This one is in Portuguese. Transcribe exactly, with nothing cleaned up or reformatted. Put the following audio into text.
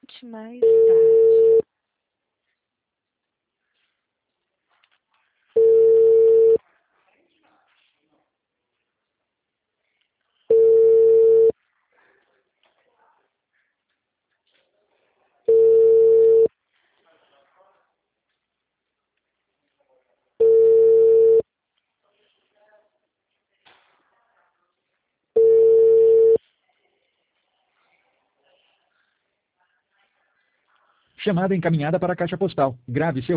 Tente mais tarde. Chamada encaminhada para a caixa postal. Grave seu